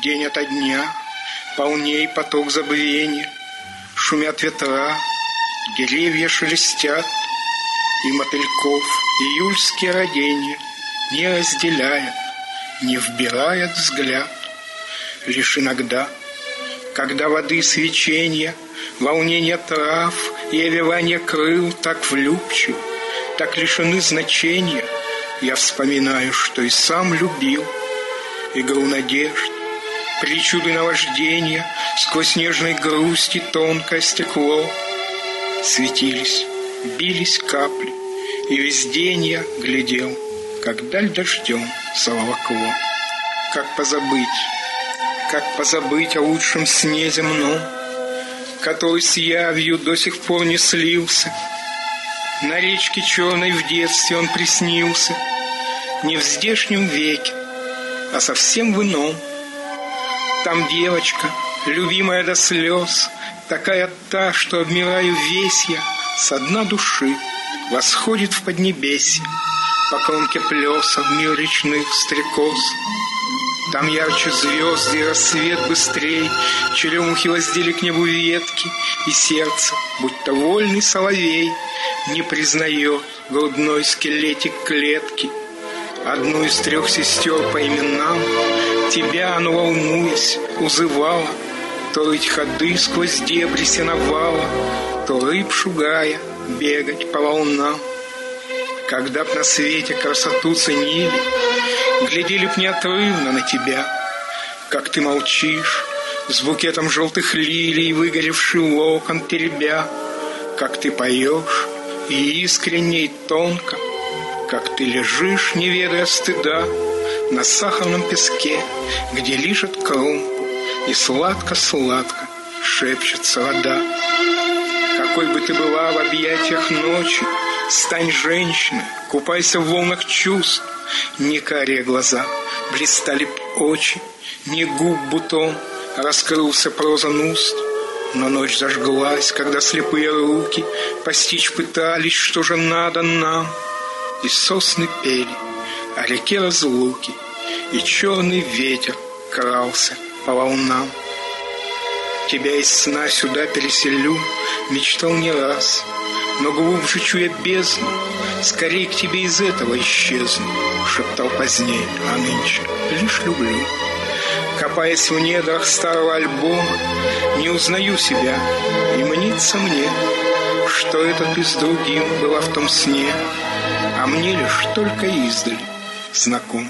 День ото дня полней поток забвения, шумят ветра, деревья шелестят, и мотыльков июльские родения не разделяет, не вбирает взгляд. Лишь иногда, когда воды свечения, волнение трав и овевание крыл так влюбчивы, так лишены значения, я вспоминаю, что и сам любил. Игру надежд, причуды наваждения, сквозь нежной грусти тонкое стекло. Светились, бились капли, и весь день я глядел, как даль дождем заволокло. Как позабыть о лучшем сне земном, который с явью до сих пор не слился. На речке черной в детстве он приснился, не в здешнем веке, а совсем в ином. Там девочка, любимая до слез, такая та, что обмираю весь я, со дна души восходит в поднебесье, по кромке плеса в мир речных стрекоз. Там ярче звезды и рассвет быстрей, черемухи воздели к небу ветки, и сердце, будто вольный соловей, не признает грудной скелетик клетки. Одну из 3 сестер по именам, тебя оно, волнуясь, узывало, то рыть ходы сквозь дебри сеновала, то рыб шугая бегать по волнам. Когда б на свете красоту ценили, глядели б неотрывно на тебя, как ты молчишь, с букетом желтых лилий, выгоревший локон теребя, как ты поешь и искренне, и тонко, как ты лежишь, не ведая стыда, на сахарном песке, где лижет кромку, и сладко-сладко шепчется вода. Какой бы ты была в объятиях ночи, стань женщиной, купайся в волнах чувств. Не карие глаза, блистали очи, не губ бутон, раскрылся прозан уст. Но ночь зажглась, когда слепые руки постичь пытались, что же надо нам. И сосны пели о реке разлуки, и черный ветер крался по волнам. Тебя из сна сюда переселю, мечтал не раз, но глубже чуя бездну, скорей к тебе из этого исчезну, шептал позднее, а нынче лишь люблю. Копаясь в недрах старого альбома, не узнаю себя, и мнится мне, что это ты с другим была в том сне, а мне лишь только издали знаком.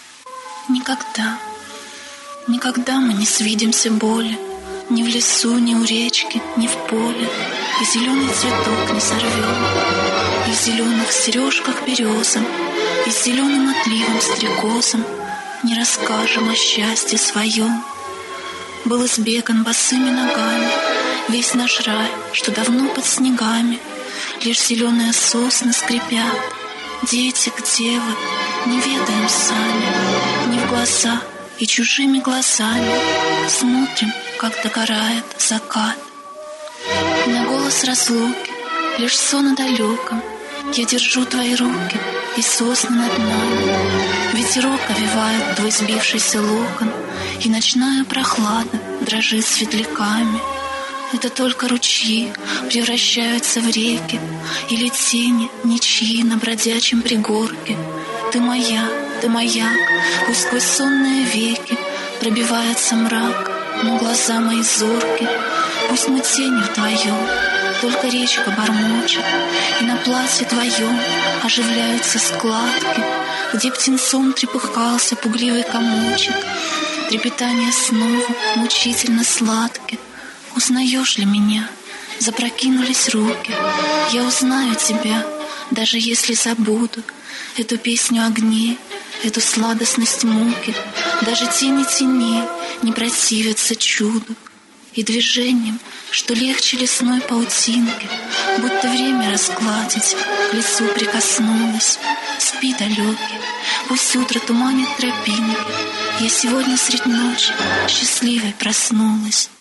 Никогда мы не свидимся более, ни в лесу, ни у речки, ни в поле, и зеленый цветок не сорвем, и в зеленых сережках березам, и с зеленым отливом стрекозом не расскажем о счастье своем. Был избеган босыми ногами весь наш рай, что давно под снегами, лишь зеленые сосны скрипят. Дети, где вы, не ведаем сами, не в глаза и чужими глазами смотрим, как догорает закат. На голос разлуки, лишь сон о далеком, я держу твои руки и сосны над нами. Ветерок овивает твой сбившийся локон, и ночная прохлада дрожит светляками. Это только ручьи превращаются в реки, или тени ничьи на бродячем пригорке. Ты моя, ты маяк, пусть сквозь сонные веки пробивается мрак, но глаза мои зорки. Пусть мы тени вдвоем, только речка бормочет, и на платье твоем оживляются складки, где птенцом трепыхался пугливый комочек. Трепетание снова мучительно сладких. Узнаешь ли меня? Запрокинулись руки. Я узнаю тебя, даже если забуду эту песню огней, эту сладостность муки. Даже тени теней не противятся чуду. И движением, что легче лесной паутинки, будто время разгладить, к лицу прикоснулась. Спи, далекий, пусть утро туманит тропинки. Я сегодня средь ночи счастливой проснулась.